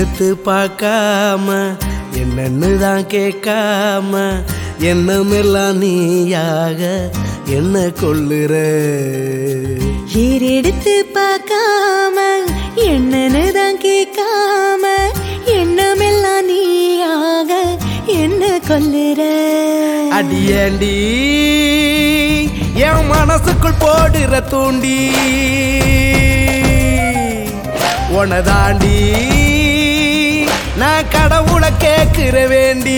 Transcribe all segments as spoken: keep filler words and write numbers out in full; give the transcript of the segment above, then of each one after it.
ஏறெடுத்து பார்க்காம என்னன்னு தான் கேட்காம என்னமெல்லாம் நீயாக என்ன கொள்ளுற. ஏறெடுத்து பார்க்காம என்னன்னு தான் கேட்காம என்னமெல்லாம் நீயாக என்ன கொள்ளுற. அடியேண்டி என் மனசுக்குள் போடுற தூண்டி உனதாண்டி நான் கடவுளை கேட்கிற வேண்டி.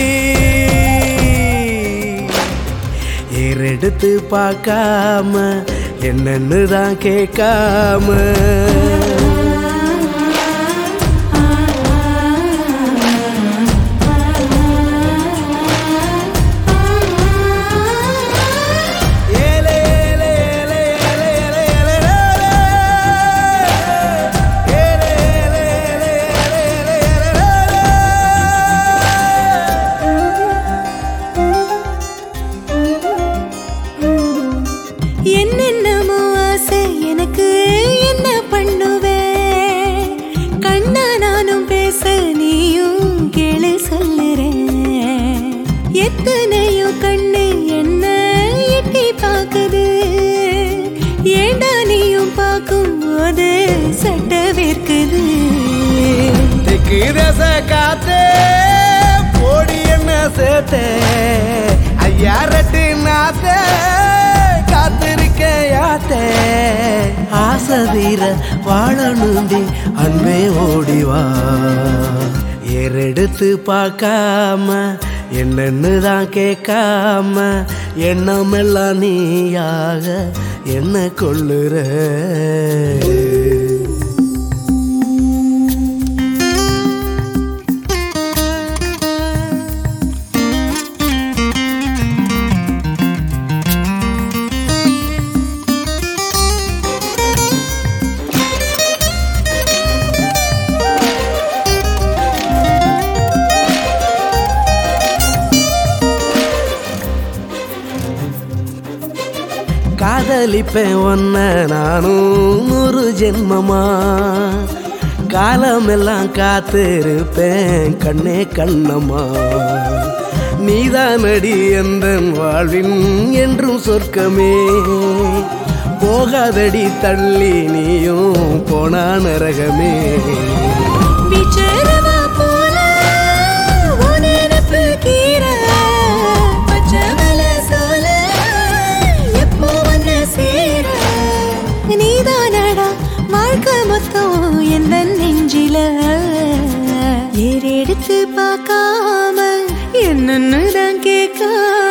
ஏறெடுத்து பார்க்காம என்னன்னு தான் கேட்காம என்னென்னமோ ஆசை எனக்கு என்ன பண்ணுவேன். கண்ணா நானும் பேச நீயும் கேளு சொல்லுறேன். எத்தனையோ கண்ணு என்ன எட்டி பார்க்குது. ஏண்டா நீயும் பார்க்கும் போது சட்ட வேர்க்குது. தெற்கு தேச காத்தே போடி என்ன சேர்த்தே ஐயா ரெட்டு நாத்தே காத்திருக்க யாத்தே. ஆசதீர வாழணுண்டி அன்பே ஓடிவா. ஏறெடுத்து பார்க்காம என்னன்னு தான் கேட்காம எண்ணமெல்லாம் நீயாக என்ன கொள்ளுற. காதலிப்பேன் ஒன்ன நானும் நூறு ஜென்மமா. காலமெல்லாம் காத்திருப்பேன் கண்ணே கண்ணம்மா. நீதானடி எந்தன் வாழ்வின் என்றும் சொர்க்கமே. போகாதடி தள்ளி நீயும் போனா நரகமே. நீதானடா வாழ்க்கை மொத்தம் எந்த நெஞ்சில. ஏறெடுத்து பார்க்காம என்னன்னு தான் கேட்காம